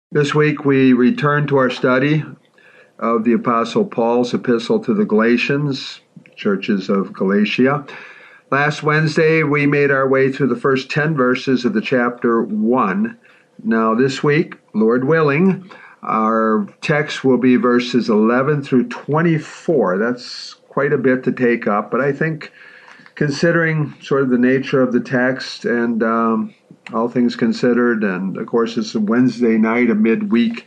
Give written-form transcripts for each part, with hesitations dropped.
This week we return to our study of the Apostle Paul's epistle to the Galatians, churches of Galatia. Last Wednesday we made our way through the first 10 verses of the chapter 1. Now this week, Lord willing, our text will be verses 11 through 24. That's quite a bit to take up, but I think considering sort of the nature of the text and all things considered, and of course it's a Wednesday night, a midweek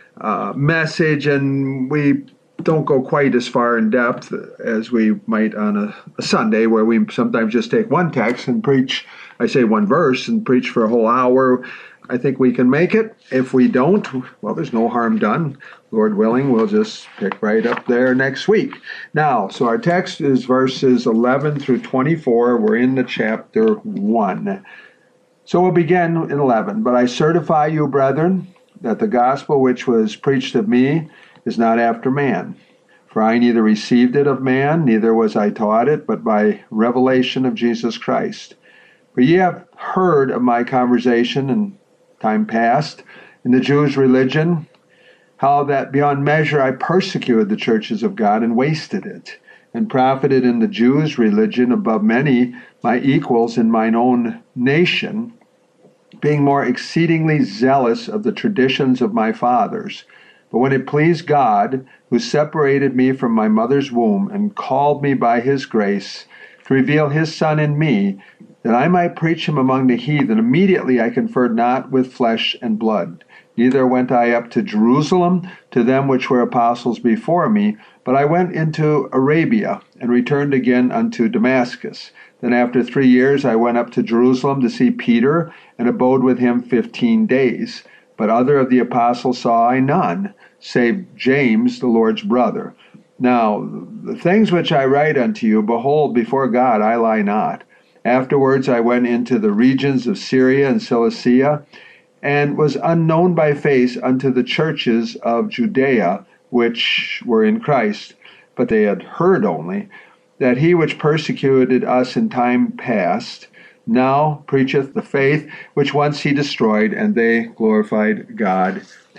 message, and we don't go quite as far in depth as we might on a Sunday, where we sometimes just take one text and preach, I say one verse, and preach for a whole hour. I think we can make it. If we don't, well, there's no harm done. Lord willing, we'll just pick right up there next week. Now, so our text is verses 11 through 24. We're in the chapter 1. So we'll begin in 11. But I certify you, brethren, that the gospel which was preached of me is not after man. For I neither received it of man, neither was I taught it, but by revelation of Jesus Christ. For ye have heard of my conversation in time past in the Jews' religion, how that beyond measure I persecuted the churches of God and wasted it, and profited in the Jews' religion above many my equals in mine own nation, being more exceedingly zealous of the traditions of my fathers. But when it pleased God, who separated me from my mother's womb and called me by his grace to reveal his Son in me, that I might preach him among the heathen, immediately I conferred not with flesh and blood. Neither went I up to Jerusalem to them which were apostles before me, but I went into Arabia, and returned again unto Damascus. Then after 3 years I went up to Jerusalem to see Peter, and abode with him 15 days. But other of the apostles saw I none, save James the Lord's brother. Now the things which I write unto you, behold, before God I lie not. Afterwards I went into the regions of Syria and Cilicia, and was unknown by face unto the churches of Judea, which were in Christ. But they had heard only that he which persecuted us in time past now preacheth the faith which once he destroyed, and they glorified God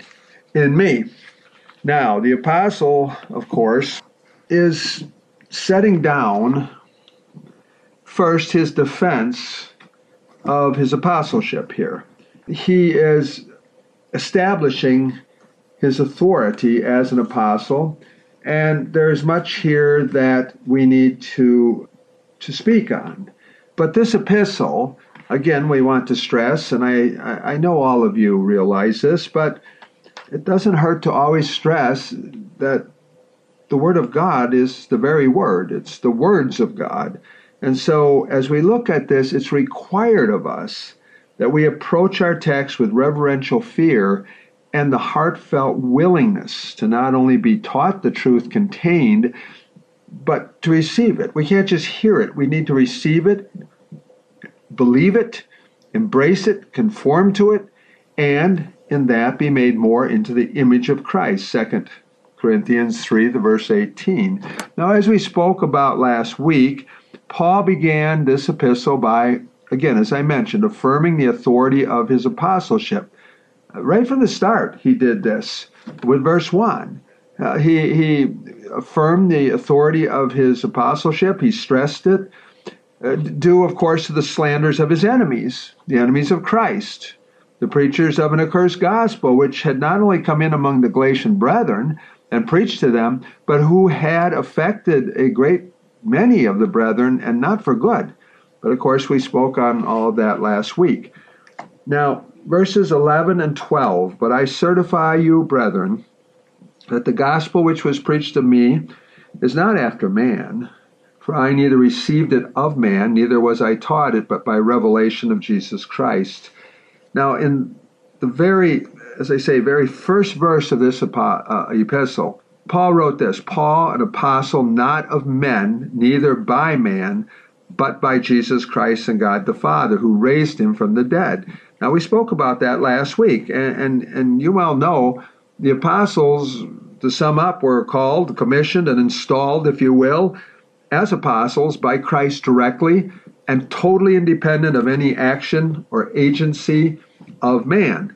in me. Now, the apostle, of course, is setting down first his defense of his apostleship here. He is establishing his authority as an apostle, and there's much here that we need to speak on. But this epistle, again, we want to stress, and I know all of you realize this, but it doesn't hurt to always stress that the Word of God is the very Word. It's the words of God. And so as we look at this, it's required of us that we approach our text with reverential fear and the heartfelt willingness to not only be taught the truth contained, but to receive it. We can't just hear it. We need to receive it, believe it, embrace it, conform to it, and in that be made more into the image of Christ. 2 Corinthians 3, the verse 18. Now, as we spoke about last week, Paul began this epistle by, again, as I mentioned, affirming the authority of his apostleship. Right from the start, he did this with verse 1. He affirmed the authority of his apostleship. He stressed it, due, of course, to the slanders of his enemies, the enemies of Christ, the preachers of an accursed gospel, which had not only come in among the Galatian brethren and preached to them, but who had affected a great many of the brethren, and not for good. But of course, we spoke on all of that last week. Now, verses 11 and 12, but I certify you, brethren, that the gospel which was preached of me is not after man. For I neither received it of man, neither was I taught it, but by revelation of Jesus Christ. Now, in the very, as I say, very first verse of this epistle, Paul wrote this, Paul, an apostle not of men, neither by man, but by Jesus Christ and God the Father, who raised him from the dead. Now, we spoke about that last week, and you well know the apostles, to sum up, were called, commissioned, and installed, if you will, as apostles by Christ directly and totally independent of any action or agency of man.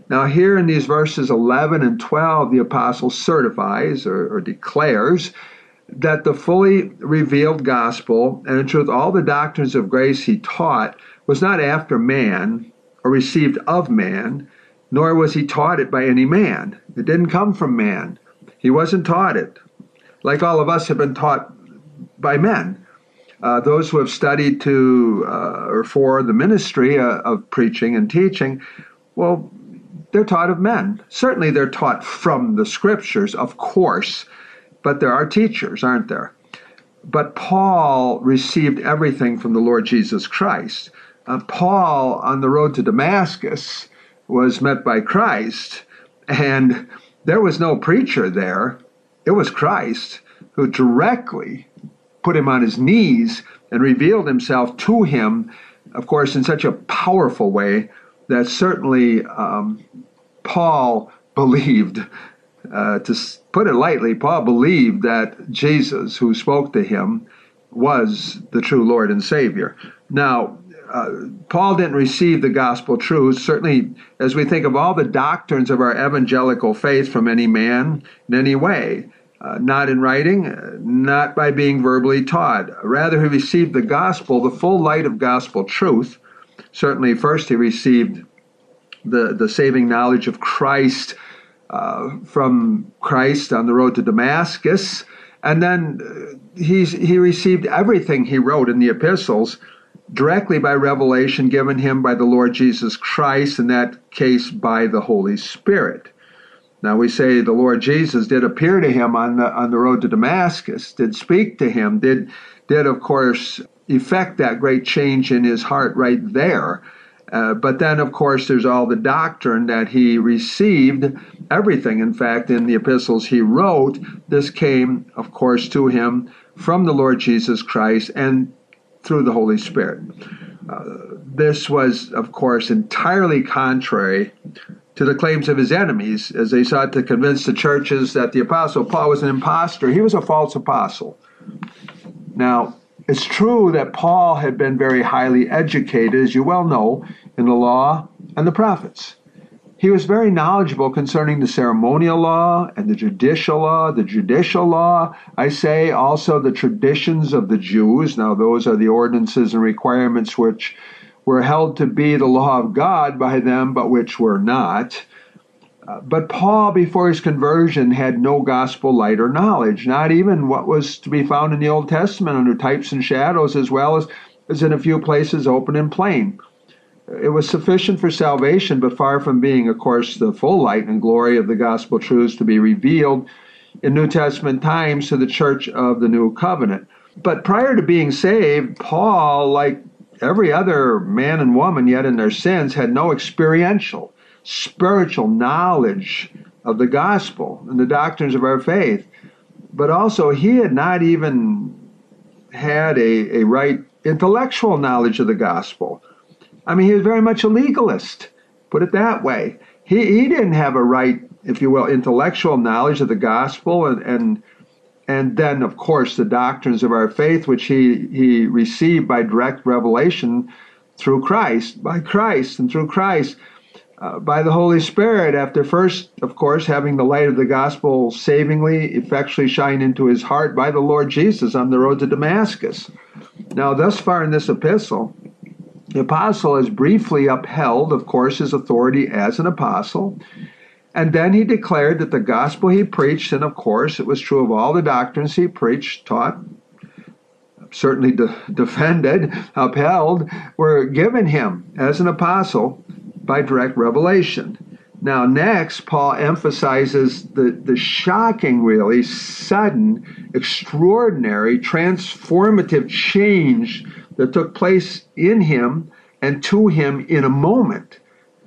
Now here in these verses 11 and 12, the apostle certifies or declares that the fully revealed gospel, and in truth all the doctrines of grace he taught, was not after man or received of man, nor was he taught it by any man. It didn't come from man. He wasn't taught it. Like all of us have been taught by men. Those who have studied to or for the ministry of preaching and teaching, well, they're taught of men. Certainly they're taught from the scriptures, of course, but there are teachers, aren't there? But Paul received everything from the Lord Jesus Christ. Paul, on the road to Damascus, was met by Christ, and there was no preacher there. It was Christ who directly put him on his knees and revealed himself to him, of course, in such a powerful way that certainly Paul believed, to put it lightly, Paul believed that Jesus, who spoke to him, was the true Lord and Savior. Now, Paul didn't receive the gospel truths, certainly as we think of all the doctrines of our evangelical faith, from any man in any way. Not in writing, not by being verbally taught. Rather, he received the gospel, the full light of gospel truth. Certainly, first he received the saving knowledge of Christ from Christ on the road to Damascus. And then he received everything he wrote in the epistles directly by revelation given him by the Lord Jesus Christ, in that case by the Holy Spirit. Now we say the Lord Jesus did appear to him on the road to Damascus, did speak to him, did of course effect that great change in his heart right there. But then, of course, there's all the doctrine that he received, everything, in fact, in the epistles he wrote. This came, of course, to him from the Lord Jesus Christ and through the Holy Spirit. This was, of course, entirely contrary to the claims of his enemies, as they sought to convince the churches that the Apostle Paul was an impostor. He was a false apostle. Now, it's true that Paul had been very highly educated, as you well know, in the law and the prophets. He was very knowledgeable concerning the ceremonial law and the judicial law, I say, also the traditions of the Jews. Now, those are the ordinances and requirements which were held to be the law of God by them, but which were not. But Paul, before his conversion, had no gospel light or knowledge, not even what was to be found in the Old Testament under types and shadows, as well as in a few places open and plain. It was sufficient for salvation, but far from being, of course, the full light and glory of the gospel truths to be revealed in New Testament times to the church of the New Covenant. But prior to being saved, Paul, like every other man and woman yet in their sins, had no experiential, spiritual knowledge of the gospel and the doctrines of our faith. But also, he had not even had a right intellectual knowledge of the gospel. I mean, he was very much a legalist, put it that way. He didn't have a right, if you will, intellectual knowledge of the gospel and then, of course, the doctrines of our faith, which he received by direct revelation through Christ, by Christ and through Christ, by the Holy Spirit, after first, of course, having the light of the gospel savingly, effectually shine into his heart by the Lord Jesus on the road to Damascus. Now, thus far in this epistle, the apostle has briefly upheld, of course, his authority as an apostle, and then he declared that the gospel he preached, and of course it was true of all the doctrines he preached, taught, certainly defended, upheld, were given him as an apostle by direct revelation. Now next, Paul emphasizes the shocking, really sudden, extraordinary, transformative change that took place in him and to him in a moment,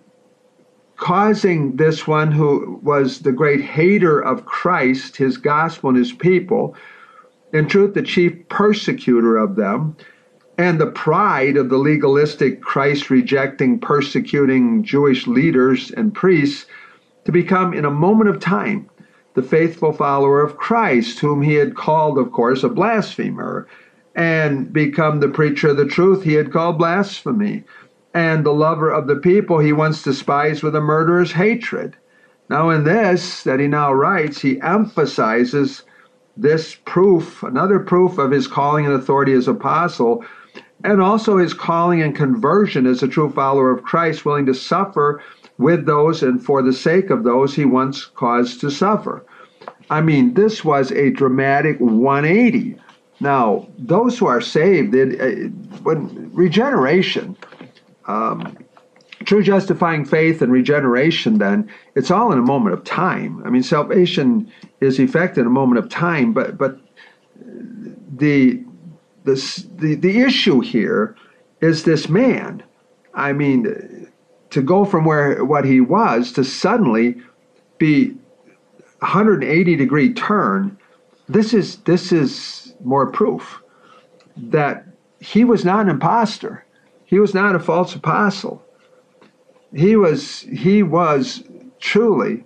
causing this one who was the great hater of Christ, his gospel, and his people, in truth the chief persecutor of them, and the pride of the legalistic, Christ-rejecting, persecuting Jewish leaders and priests, to become, in a moment of time, the faithful follower of Christ, whom he had called, of course, a blasphemer, and become the preacher of the truth he had called blasphemy. and the lover of the people he once despised with a murderer's hatred. Now in this that he now writes, he emphasizes this proof, another proof of his calling and authority as apostle, and also his calling and conversion as a true follower of Christ, willing to suffer with those and for the sake of those he once caused to suffer. I mean, this was a dramatic 180. Now, those who are saved, when regeneration, true justifying faith and regeneration, then it's all in a moment of time. I mean, salvation is effected in a moment of time, but the issue here is this man. I mean, to go from what he was to suddenly be 180-degree turn. This is more proof that he was not an imposter. He was not a false apostle. He was truly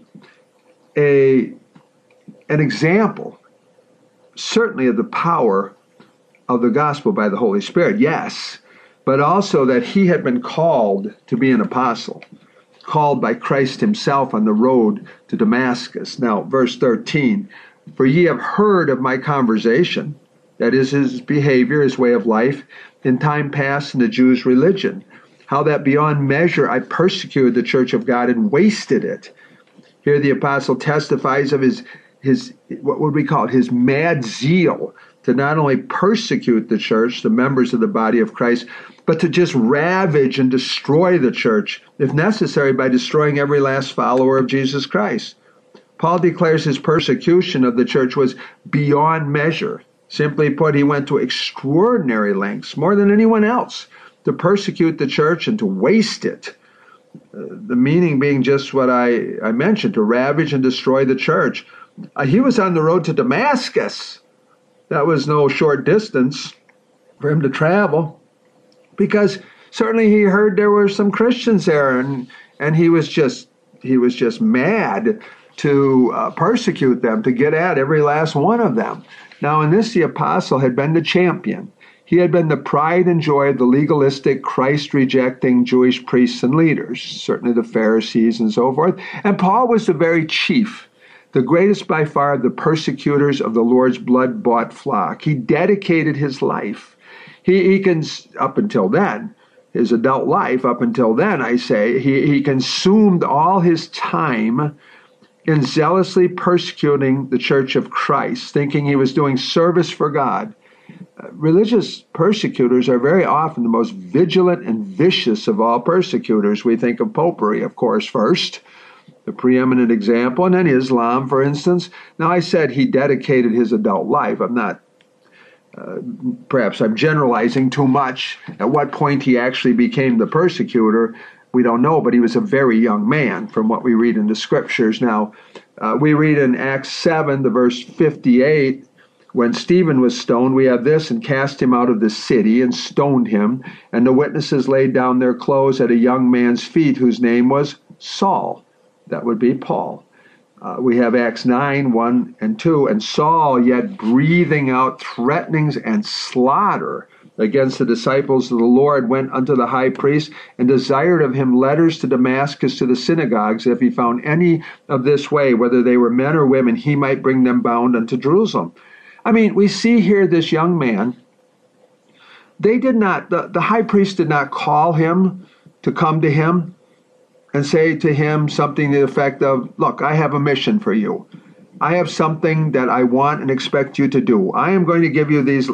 an example, certainly of the power of the gospel by the Holy Spirit, yes, but also that he had been called to be an apostle, called by Christ himself on the road to Damascus. Now, verse 13, for ye have heard of my conversation, that is his behavior, his way of life, in time past in the Jews' religion, how that beyond measure I persecuted the church of God and wasted it. Here the apostle testifies of his what would we call it, his mad zeal to not only persecute the church, the members of the body of Christ, but to just ravage and destroy the church, if necessary, by destroying every last follower of Jesus Christ. Paul declares his persecution of the church was beyond measure. Simply put, he went to extraordinary lengths, more than anyone else, to persecute the church and to waste it. The meaning being just what I mentioned, to ravage and destroy the church. He was on the road to Damascus. That was no short distance for him to travel, because certainly he heard there were some Christians there, and he was just mad to persecute them, to get at every last one of them. Now in this, the apostle had been the champion. He had been the pride and joy of the legalistic, Christ-rejecting Jewish priests and leaders, certainly the Pharisees and so forth. And Paul was the very chief, the greatest by far of the persecutors of the Lord's blood-bought flock. He dedicated his life. He can, up until then, his adult life, up until then, I say, he consumed all his time in zealously persecuting the Church of Christ, thinking he was doing service for God. Religious persecutors are very often the most vigilant and vicious of all persecutors. We think of popery, of course, first, the preeminent example, and then Islam, for instance. Now, I said he dedicated his adult life. I'm not, perhaps I'm generalizing too much. At what point he actually became the persecutor, we don't know, but he was a very young man from what we read in the scriptures. Now, we read in Acts 7, the verse 58, when Stephen was stoned, we have this, and cast him out of the city and stoned him, and the witnesses laid down their clothes at a young man's feet whose name was Saul. That would be Paul. We have Acts 9, 1 and 2, and Saul, yet breathing out threatenings and slaughter against the disciples of the Lord, went unto the high priest and desired of him letters to Damascus to the synagogues, if he found any of this way, whether they were men or women, he might bring them bound unto Jerusalem. I mean, we see here this young man. They did not, the high priest did not call him to come to him and say to him something to the effect of, look, I have a mission for you. I have something that I want and expect you to do. I am going to give you these,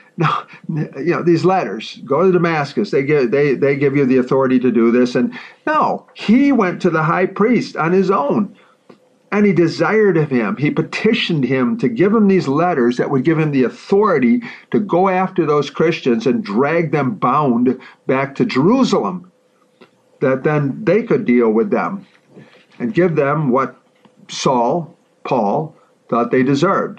these letters. Go to Damascus. They give you the authority to do this. And no, he went to the high priest on his own. And he desired of him, he petitioned him to give him these letters that would give him the authority to go after those Christians and drag them bound back to Jerusalem, that then they could deal with them and give them what Paul, thought they deserved.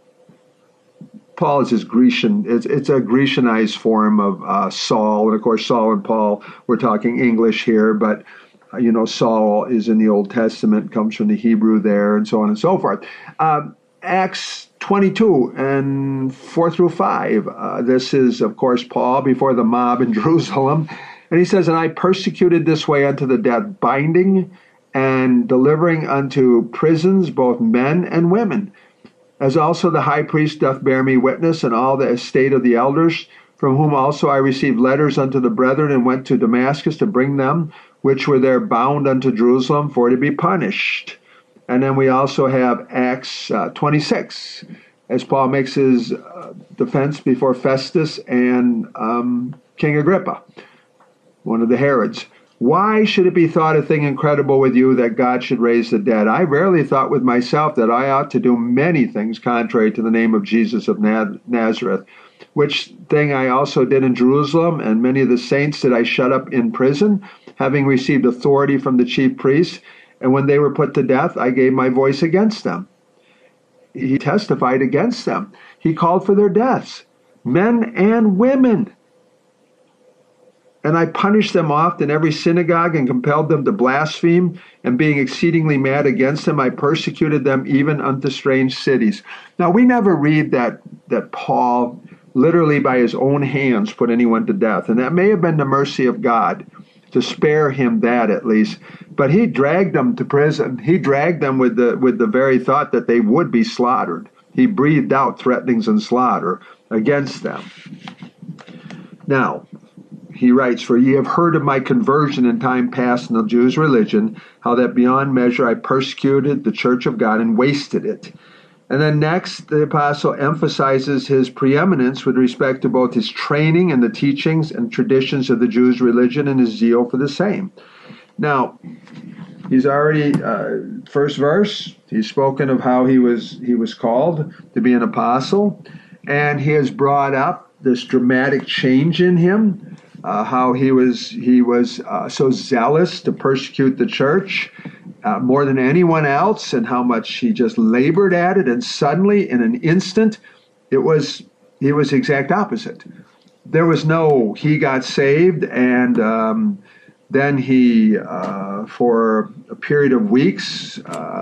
Paul is his Grecian, it's a Grecianized form of Saul, and of course Saul and Paul, we're talking English here, but Saul is in the Old Testament, comes from the Hebrew there, and so on and so forth. Acts 22 and 4 through 5. This is, of course, Paul before the mob in Jerusalem. And he says, and I persecuted this way unto the death, binding and delivering unto prisons both men and women. As also the high priest doth bear me witness, and all the estate of the elders, from whom also I received letters unto the brethren, and went to Damascus to bring them, which were there bound unto Jerusalem, for to be punished. And then we also have Acts 26, as Paul makes his defense before Festus and King Agrippa, one of the Herods. Why should it be thought a thing incredible with you that God should raise the dead? I rarely thought with myself that I ought to do many things contrary to the name of Jesus of Nazareth, which thing I also did in Jerusalem, and many of the saints did I shut up in prison, having received authority from the chief priests. And when they were put to death, I gave my voice against them. He testified against them. He called for their deaths, men and women. And I punished them oft in every synagogue and compelled them to blaspheme. And being exceedingly mad against them, I persecuted them even unto strange cities. Now, we never read that Paul literally by his own hands put anyone to death. And that may have been the mercy of God to spare him that at least. But he dragged them to prison. He dragged them with the very thought that they would be slaughtered. He breathed out threatenings and slaughter against them. Now, he writes, for ye have heard of my conversion in time past in the Jews' religion, how that beyond measure I persecuted the church of God and wasted it. And then next, the apostle emphasizes his preeminence with respect to both his training and the teachings and traditions of the Jews' religion and his zeal for the same. Now, he's already, first verse, he's spoken of how he was called to be an apostle, and he has brought up this dramatic change in him, how he was so zealous to persecute the church more than anyone else, and how much he just labored at it, and suddenly, in an instant, he was exact opposite. There was no he got saved and then he, for a period of weeks,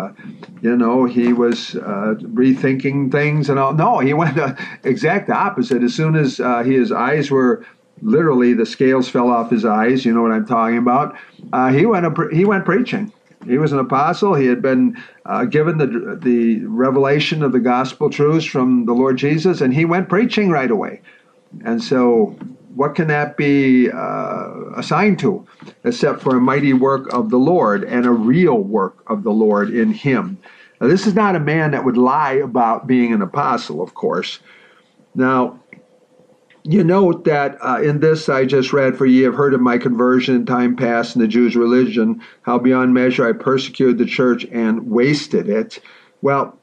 he was rethinking things and all. No, he went the exact opposite. As soon as his eyes were literally, the scales fell off his eyes. You know what I'm talking about. He went preaching. He was an apostle. He had been given the revelation of the gospel truths from the Lord Jesus, and he went preaching right away. And so, what can that be assigned to, except for a mighty work of the Lord and a real work of the Lord in him? Now, this is not a man that would lie about being an apostle, of course. Now, you note that in this I just read, for ye have heard of my conversion in time past in the Jews' religion, how beyond measure I persecuted the church and wasted it. Well,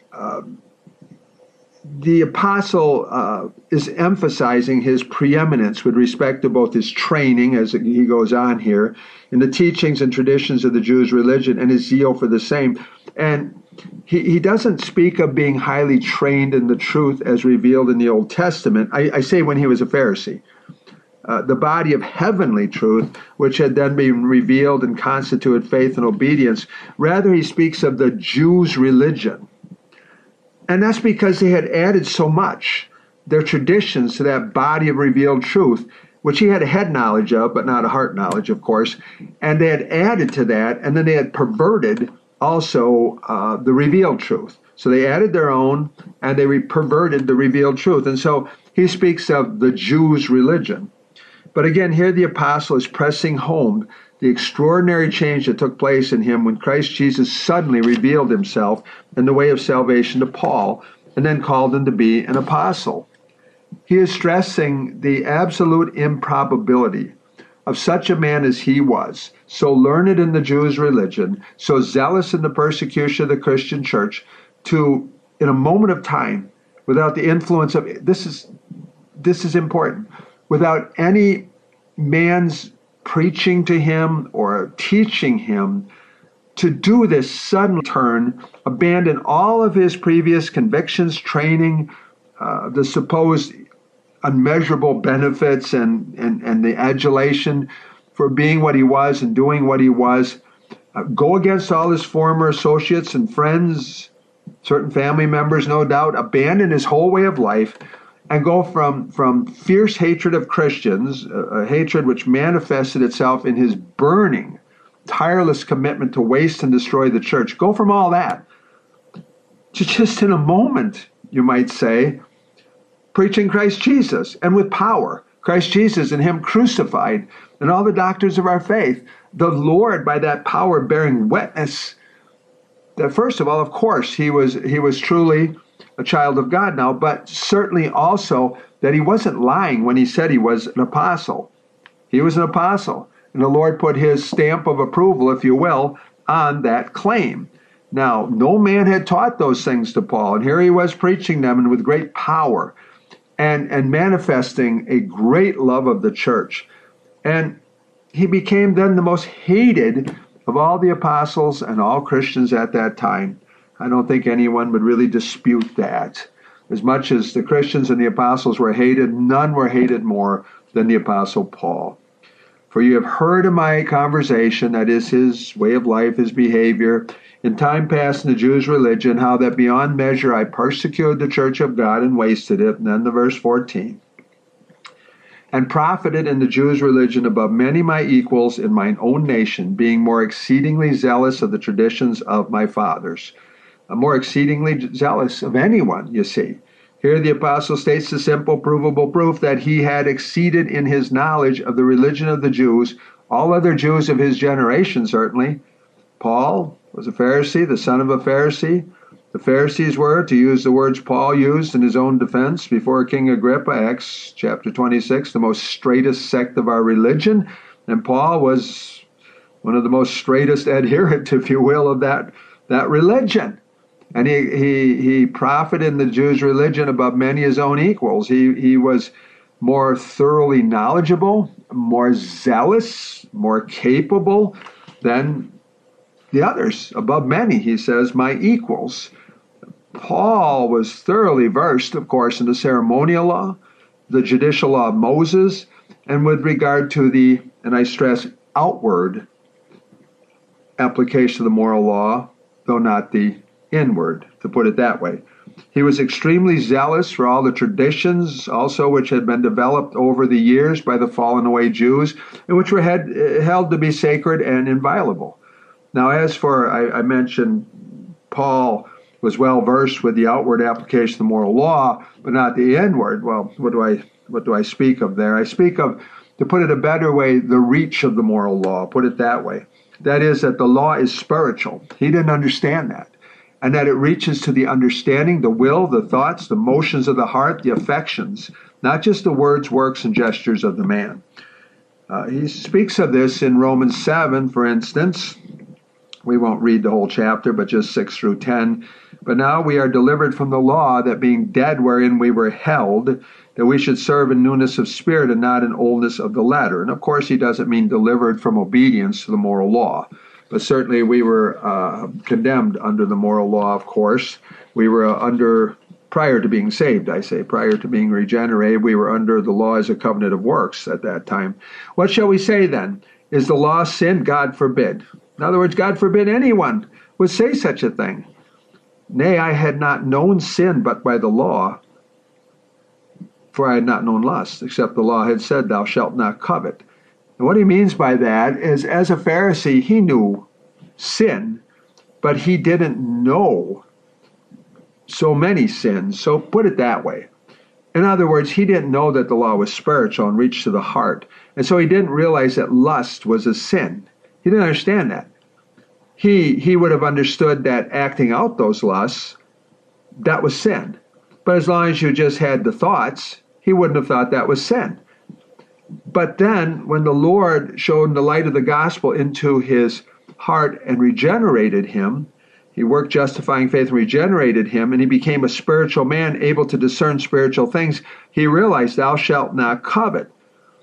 the apostle is emphasizing his preeminence with respect to both his training, as he goes on here, in the teachings and traditions of the Jews' religion, and his zeal for the same. And he doesn't speak of being highly trained in the truth as revealed in the Old Testament. I say when he was a Pharisee. The body of heavenly truth, which had then been revealed and constituted faith and obedience. Rather, he speaks of the Jews' religion. And that's because they had added so much, their traditions, to that body of revealed truth, which he had a head knowledge of, but not a heart knowledge, of course. And they had added to that, and then they had perverted also the revealed truth. So they added their own, and they perverted the revealed truth. And so he speaks of the Jews' religion. But again, here the apostle is pressing home the extraordinary change that took place in him when Christ Jesus suddenly revealed himself in the way of salvation to Paul, and then called him to be an apostle. He is stressing the absolute improbability of such a man as he was, so learned in the Jews' religion, so zealous in the persecution of the Christian church, to, in a moment of time, without the influence of, this is important, without any man's preaching to him or teaching him, to do this sudden turn, abandon all of his previous convictions, training, the supposed unmeasurable benefits and the adulation for being what he was and doing what he was, go against all his former associates and friends, certain family members, no doubt, abandon his whole way of life, and go from fierce hatred of Christians, a hatred which manifested itself in his burning, tireless commitment to waste and destroy the church. Go from all that to just in a moment, you might say, preaching Christ Jesus, and with power. Christ Jesus and him crucified, and all the doctrines of our faith. The Lord, by that power, bearing witness that, first of all, of course, he was truly a child of God now, but certainly also that he wasn't lying when he said he was an apostle. He was an apostle, and the Lord put his stamp of approval, if you will, on that claim. Now, no man had taught those things to Paul, and here he was preaching them, and with great power, and manifesting a great love of the church. And he became then the most hated of all the apostles and all Christians at that time. I don't think anyone would really dispute that. As much as the Christians and the apostles were hated, none were hated more than the apostle Paul. For you have heard of my conversation, that is his way of life, his behavior, in time past in the Jews' religion, how that beyond measure I persecuted the church of God and wasted it. And then the verse 14. And profited in the Jews' religion above many my equals in mine own nation, being more exceedingly zealous of the traditions of my fathers. More exceedingly zealous of anyone, you see. Here the apostle states the simple, provable proof that he had exceeded in his knowledge of the religion of the Jews, all other Jews of his generation certainly. Paul was a Pharisee, the son of a Pharisee. The Pharisees were, to use the words Paul used in his own defense before King Agrippa, Acts chapter 26, the most straightest sect of our religion. And Paul was one of the most straightest adherent, if you will, of that religion. And he profited in the Jews' religion above many his own equals. He was more thoroughly knowledgeable, more zealous, more capable than the others, above many, he says, my equals. Paul was thoroughly versed, of course, in the ceremonial law, the judicial law of Moses, and with regard to the, and I stress, outward application of the moral law, though not the inward, to put it that way. He was extremely zealous for all the traditions also which had been developed over the years by the fallen away Jews, and which were held to be sacred and inviolable. Now, as for, I mentioned Paul was well versed with the outward application of the moral law, but not the inward. Well, what do I speak of there? I speak of, to put it a better way, the reach of the moral law, put it that way. That is, that the law is spiritual. He didn't understand that. And that it reaches to the understanding, the will, the thoughts, the motions of the heart, the affections, not just the words, works, and gestures of the man. He speaks of this in Romans 7, for instance. We won't read the whole chapter, but just 6 through 10. But now we are delivered from the law, that being dead wherein we were held, that we should serve in newness of spirit and not in oldness of the letter. And of course, he doesn't mean delivered from obedience to the moral law. But certainly we were condemned under the moral law, of course. We were under, prior to being saved, I say, prior to being regenerated, we were under the law as a covenant of works at that time. What shall we say then? Is the law sin? God forbid. In other words, God forbid anyone would say such a thing. Nay, I had not known sin but by the law, for I had not known lust, except the law had said, thou shalt not covet. And what he means by that is, as a Pharisee, he knew sin, but he didn't know so many sins. So put it that way. In other words, he didn't know that the law was spiritual and reached to the heart. And so he didn't realize that lust was a sin. He didn't understand that. He would have understood that acting out those lusts, that was sin. But as long as you just had the thoughts, he wouldn't have thought that was sin. But then, when the Lord shone the light of the gospel into his heart and regenerated him, he worked justifying faith and regenerated him, and he became a spiritual man, able to discern spiritual things. He realized, thou shalt not covet.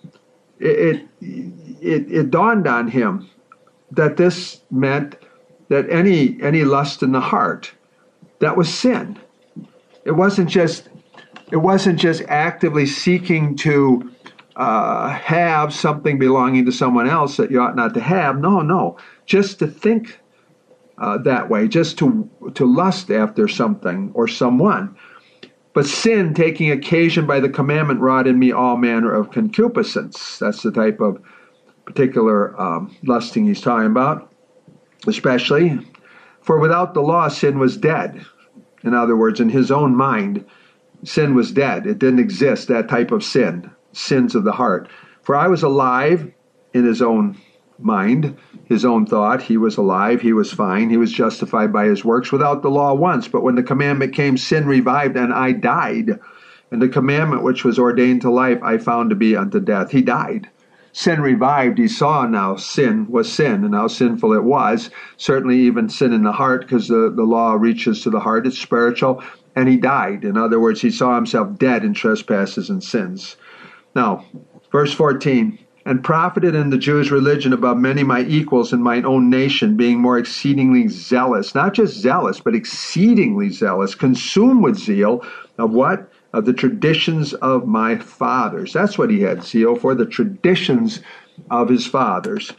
It dawned on him that this meant that any lust in the heart, that was sin. It wasn't just actively seeking to have something belonging to someone else that you ought not to have. No. Just to think that way, just to lust after something or someone. But sin, taking occasion by the commandment, wrought in me all manner of concupiscence. That's the type of particular lusting he's talking about, especially. For without the law, sin was dead. In other words, in his own mind, sin was dead. It didn't exist, that type of sin, sins of the heart. For I was alive in his own mind, his own thought. He was alive, he was fine, he was justified by his works without the law once. But when the commandment came, sin revived, and I died. And the commandment which was ordained to life I found to be unto death. He died. Sin revived. He saw now sin was sin and how sinful it was. Certainly even sin in the heart, because the law reaches to the heart. It's spiritual. And he died. In other words, he saw himself dead in trespasses and sins. Now, verse 14. And profited in the Jews' religion above many my equals in mine own nation, being more exceedingly zealous. Not just zealous, but exceedingly zealous. Consumed with zeal of what? Of the traditions of my fathers. That's what he had zeal for, the traditions of his fathers.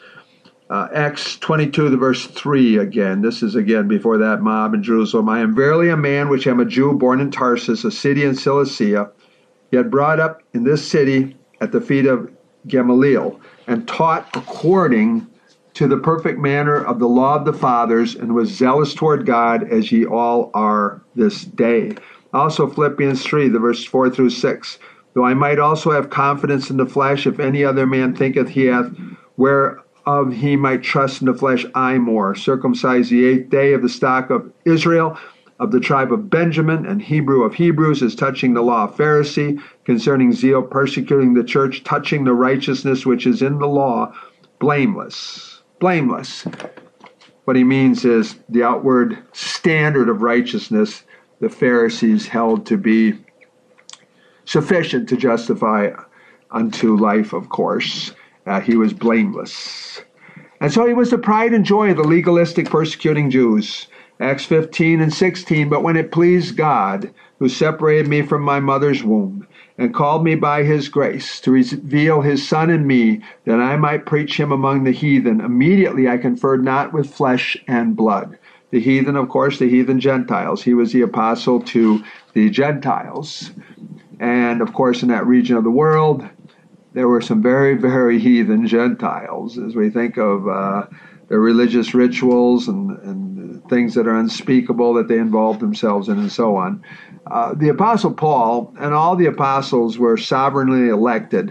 Acts 22, the verse 3 again. This is again before that mob in Jerusalem. I am verily a man which am a Jew born in Tarsus, a city in Cilicia, yet brought up in this city at the feet of Gamaliel, and taught according to the perfect manner of the law of the fathers, and was zealous toward God, as ye all are this day. Also Philippians 3, the verse 4 through 6. Though I might also have confidence in the flesh, if any other man thinketh he hath whereof he might trust in the flesh, I more. Circumcised the 8th day of the stock of Israel, of the tribe of Benjamin, and Hebrew of Hebrews, as touching the law of Pharisee, concerning zeal, persecuting the church, touching the righteousness which is in the law, blameless. Blameless. What he means is the outward standard of righteousness the Pharisees held to be sufficient to justify unto life, of course. He was blameless. And so he was the pride and joy of the legalistic persecuting Jews. Acts 15 and 16, but when it pleased God, who separated me from my mother's womb, and called me by his grace to reveal his Son in me, that I might preach him among the heathen, immediately I conferred not with flesh and blood. The heathen, of course, the heathen Gentiles. He was the apostle to the Gentiles. And, of course, in that region of the world, there were some very, very heathen Gentiles, as we think of their religious rituals and things that are unspeakable that they involved themselves in, and so on. The Apostle Paul and all the apostles were sovereignly elected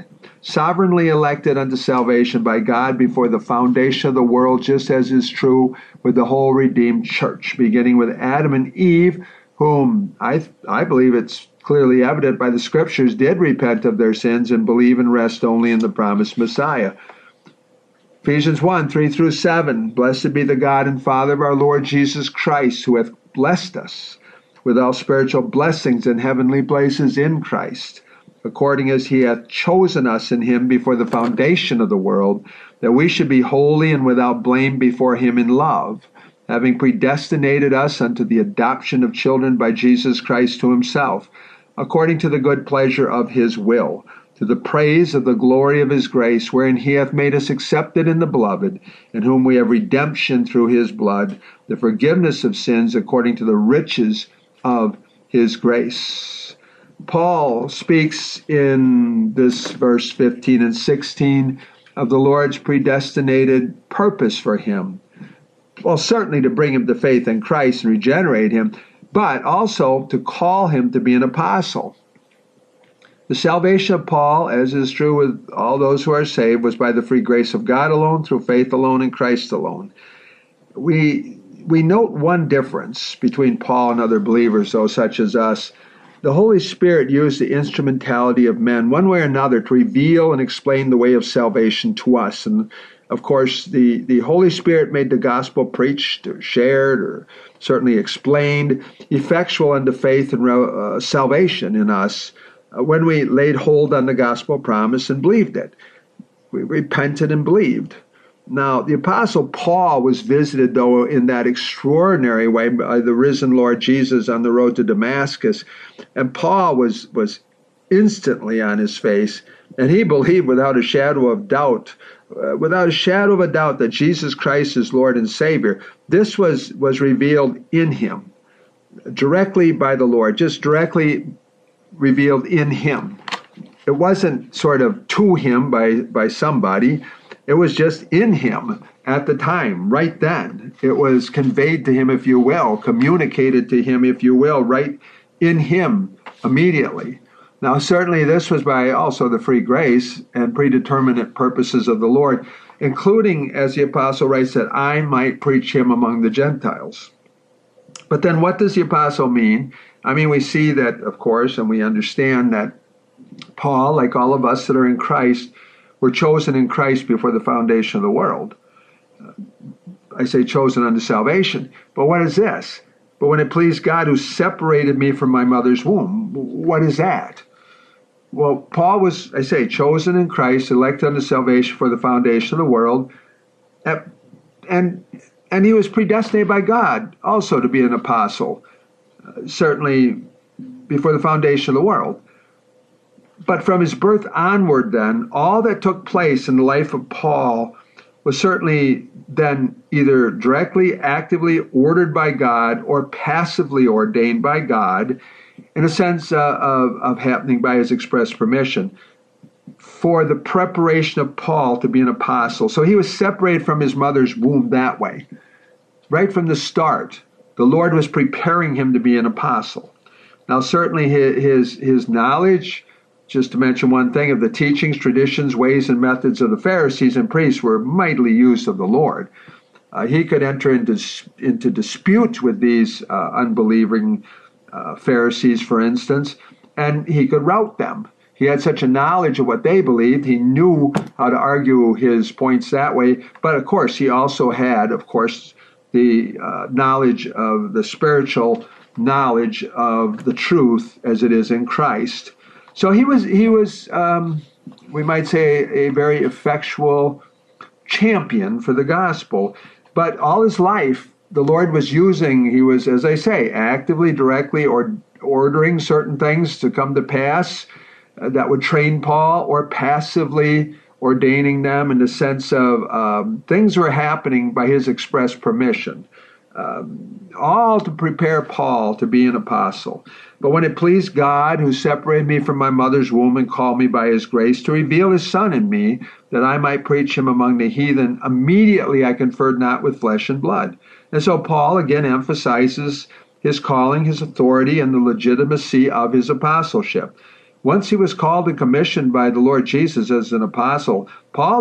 unto salvation by God before the foundation of the world, just as is true with the whole redeemed church, beginning with Adam and Eve, whom I believe it's clearly evident by the scriptures did repent of their sins and believe and rest only in the promised Messiah. Ephesians 1, 3 through 7, blessed be the God and Father of our Lord Jesus Christ, who hath blessed us with all spiritual blessings in heavenly places in Christ, according as he hath chosen us in him before the foundation of the world, that we should be holy and without blame before him in love, having predestinated us unto the adoption of children by Jesus Christ to himself, according to the good pleasure of his will, to the praise of the glory of his grace, wherein he hath made us accepted in the beloved, in whom we have redemption through his blood, the forgiveness of sins according to the riches of his grace. Paul speaks in this verse 15 and 16 of the Lord's predestinated purpose for him. Well, certainly to bring him to faith in Christ and regenerate him, but also to call him to be an apostle. The salvation of Paul, as is true with all those who are saved, was by the free grace of God alone, through faith alone, in Christ alone. We note one difference between Paul and other believers, though, such as us. The Holy Spirit used the instrumentality of men, one way or another, to reveal and explain the way of salvation to us. And, of course, the Holy Spirit made the gospel preached or shared or certainly explained effectual unto faith and salvation in us when we laid hold on the gospel promise and believed it. We repented and believed. Now, the Apostle Paul was visited, though, in that extraordinary way by the risen Lord Jesus on the road to Damascus. And Paul was instantly on his face, and he believed without a shadow of a doubt that Jesus Christ is Lord and Savior. This was revealed in him directly by the Lord, just directly revealed in him. It wasn't sort of to him by somebody. It was just in him at the time, right then. It was conveyed to him, if you will, communicated to him, if you will, right in him immediately. Now, certainly this was by also the free grace and predeterminate purposes of the Lord, including, as the apostle writes, that I might preach him among the Gentiles. But then what does the apostle mean? I mean, we see that, of course, and we understand that Paul, like all of us that are in Christ, were chosen in Christ before the foundation of the world. I say chosen unto salvation. But what is this? But when it pleased God who separated me from my mother's womb, what is that? Well, Paul was, I say, chosen in Christ, elected unto salvation for the foundation of the world, and he was predestinated by God also to be an apostle, certainly before the foundation of the world. But from his birth onward then, all that took place in the life of Paul was certainly then either directly, actively ordered by God or passively ordained by God, in a sense of happening by his express permission, for the preparation of Paul to be an apostle. So he was separated from his mother's womb that way. Right from the start, the Lord was preparing him to be an apostle. Now, certainly his knowledge, just to mention one thing, of the teachings, traditions, ways, and methods of the Pharisees and priests were mightily used of the Lord. He could enter into dispute with these unbelieving Pharisees, for instance, and he could rout them. He had such a knowledge of what they believed. He knew how to argue his points that way. But, of course, he also had, of course, the knowledge of the spiritual knowledge of the truth as it is in Christ. So he was, we might say, a very effectual champion for the gospel. But all his life, the Lord was using, he was, as I say, actively, directly, or ordering certain things to come to pass that would train Paul, or passively ordaining them in the sense of things were happening by his express permission. All to prepare Paul to be an apostle. But when it pleased God, who separated me from my mother's womb and called me by his grace, to reveal his Son in me, that I might preach him among the heathen, immediately I conferred not with flesh and blood. And so Paul again emphasizes his calling, his authority, and the legitimacy of his apostleship. Once he was called and commissioned by the Lord Jesus as an apostle, Paul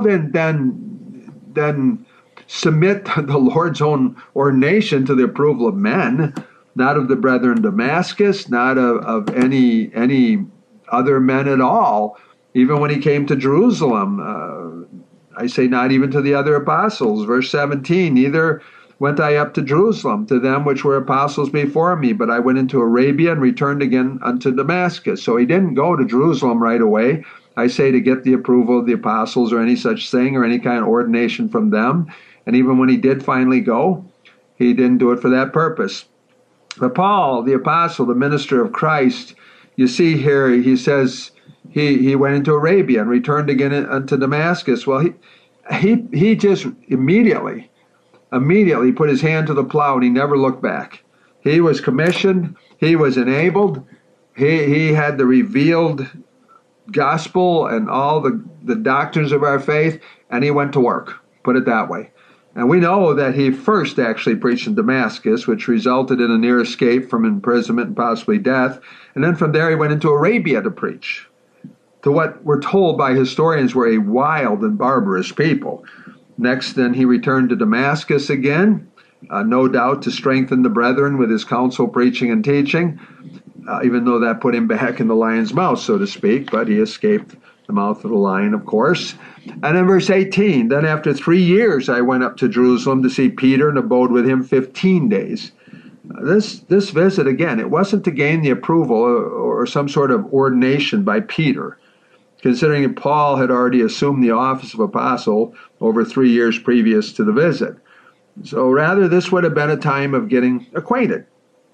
then submit the Lord's own ordination to the approval of men, not of the brethren in Damascus, not of any other men at all. Even when he came to Jerusalem, I say not even to the other apostles. Verse 17, neither went I up to Jerusalem to them which were apostles before me, but I went into Arabia and returned again unto Damascus. So he didn't go to Jerusalem right away, I say, to get the approval of the apostles or any such thing or any kind of ordination from them. And even when he did finally go, he didn't do it for that purpose. But Paul, the apostle, the minister of Christ, you see here, he says he went into Arabia and returned again unto Damascus. Well, he just immediately put his hand to the plow and he never looked back. He was commissioned. He was enabled. He had the revealed gospel and all the doctrines of our faith, and he went to work, put it that way. And we know that he first actually preached in Damascus, which resulted in a near escape from imprisonment and possibly death. And then from there he went into Arabia to preach to what we're told by historians were a wild and barbarous people. Next, then he returned to Damascus again, no doubt to strengthen the brethren with his counsel, preaching, and teaching, even though that put him back in the lion's mouth, so to speak, but he escaped the mouth of the lion, of course. And in verse 18, then after 3 years I went up to Jerusalem to see Peter and abode with him 15 days. This visit, again, it wasn't to gain the approval or some sort of ordination by Peter, considering that Paul had already assumed the office of apostle over 3 years previous to the visit. So rather, this would have been a time of getting acquainted,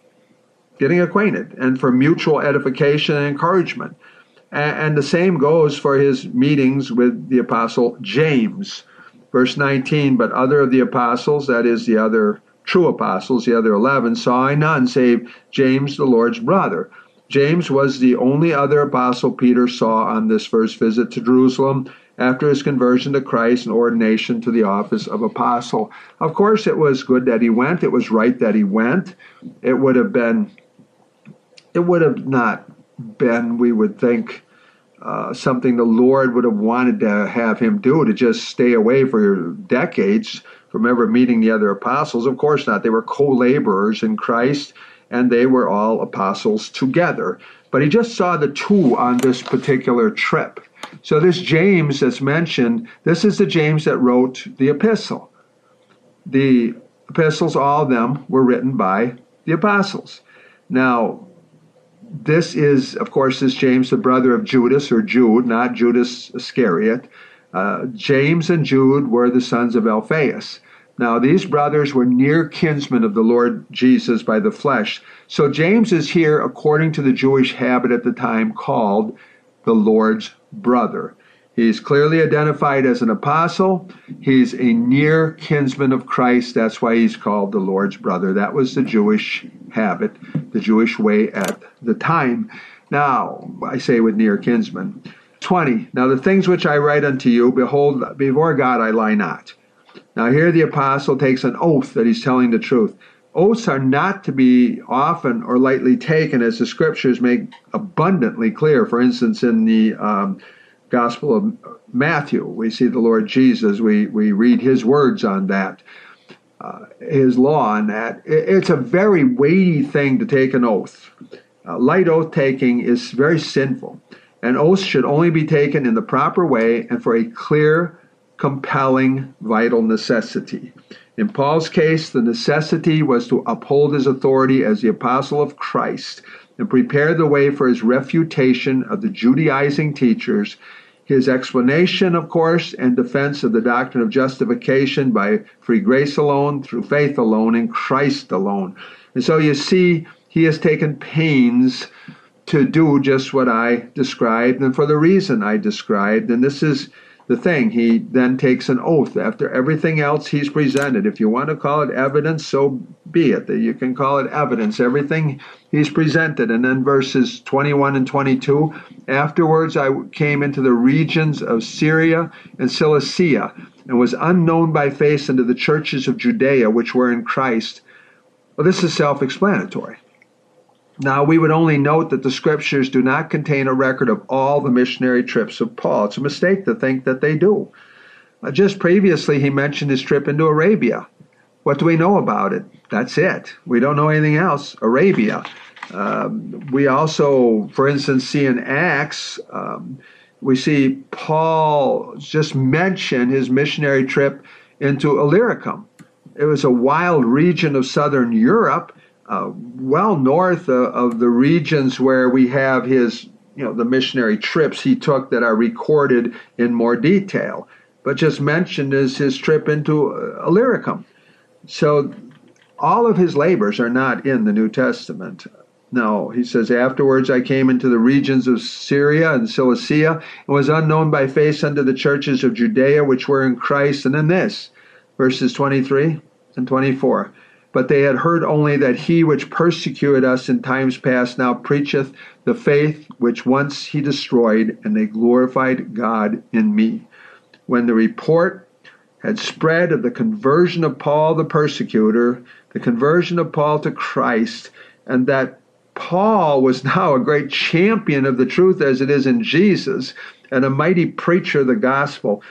and for mutual edification and encouragement. And the same goes for his meetings with the apostle James. Verse 19, but other of the apostles, that is the other true apostles, the other 11, saw I none save James, the Lord's brother. James was the only other apostle Peter saw on this first visit to Jerusalem after his conversion to Christ and ordination to the office of apostle. Of course, it was good that he went. It was right that he went. It would have not been, we would think, something the Lord would have wanted to have him do, to just stay away for decades from ever meeting the other apostles. Of course not. They were co-laborers in Christ, and they were all apostles together. But he just saw the two on this particular trip. So this James that's mentioned, this is the James that wrote the epistle. The epistles, all of them, were written by the apostles. Now, this is, of course, this James, the brother of Judas, or Jude, not Judas Iscariot. James and Jude were the sons of Alphaeus. Now, these brothers were near kinsmen of the Lord Jesus by the flesh. So James is here, according to the Jewish habit at the time, called the Lord's brother. He's clearly identified as an apostle. He's a near kinsman of Christ. That's why he's called the Lord's brother. That was the Jewish habit, the Jewish way at the time. Now, I say with near kinsman. 20. Now the things which I write unto you, behold, before God I lie not. Now here the apostle takes an oath that he's telling the truth. Oaths are not to be often or lightly taken, as the scriptures make abundantly clear. For instance, in the Gospel of Matthew, we see the Lord Jesus. We read his words on that, his law on that. It's a very weighty thing to take an oath. Light oath taking is very sinful. And oaths should only be taken in the proper way and for a clear, compelling, vital necessity. In Paul's case, the necessity was to uphold his authority as the apostle of Christ and prepare the way for his refutation of the Judaizing teachers, his explanation, of course, and defense of the doctrine of justification by free grace alone, through faith alone, in Christ alone. And so you see, he has taken pains to do just what I described and for the reason I described. And this is the thing. He then takes an oath after everything else he's presented. If you want to call it evidence, so be it. You can call it evidence, everything he's presented. And then verses 21 and 22, afterwards I came into the regions of Syria and Cilicia, and was unknown by face unto the churches of Judea, which were in Christ. Well, this is self-explanatory. Now, we would only note that the scriptures do not contain a record of all the missionary trips of Paul. It's a mistake to think that they do. Just previously, he mentioned his trip into Arabia. What do we know about it? That's it. We don't know anything else. Arabia. We also, for instance, see in Acts, we see Paul just mention his missionary trip into Illyricum. It was a wild region of southern Europe, well north of the regions where we have his, the missionary trips he took that are recorded in more detail. But just mentioned is his trip into Illyricum. So all of his labors are not in the New Testament. No, he says, afterwards I came into the regions of Syria and Cilicia, and was unknown by face unto the churches of Judea, which were in Christ. And then this, verses 23 and 24. But they had heard only that he which persecuted us in times past now preacheth the faith which once he destroyed, and they glorified God in me. When the report had spread of the conversion of Paul the persecutor, the conversion of Paul to Christ, and that Paul was now a great champion of the truth as it is in Jesus, and a mighty preacher of the gospel,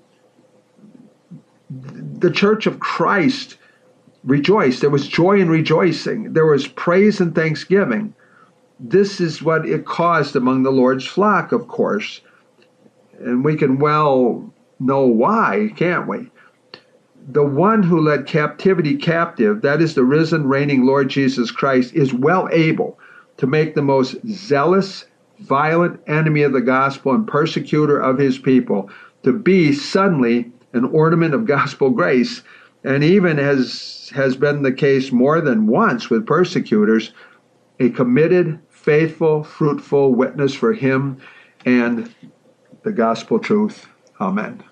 the church of Christ rejoiced. There was joy and rejoicing. There was praise and thanksgiving. This is what it caused among the Lord's flock, of course. And we can well know why, can't we? The one who led captivity captive, that is the risen, reigning Lord Jesus Christ, is well able to make the most zealous, violent enemy of the gospel and persecutor of his people to be suddenly an ornament of gospel grace, and even as has been the case more than once with persecutors, a committed, faithful, fruitful witness for him and the gospel truth. Amen.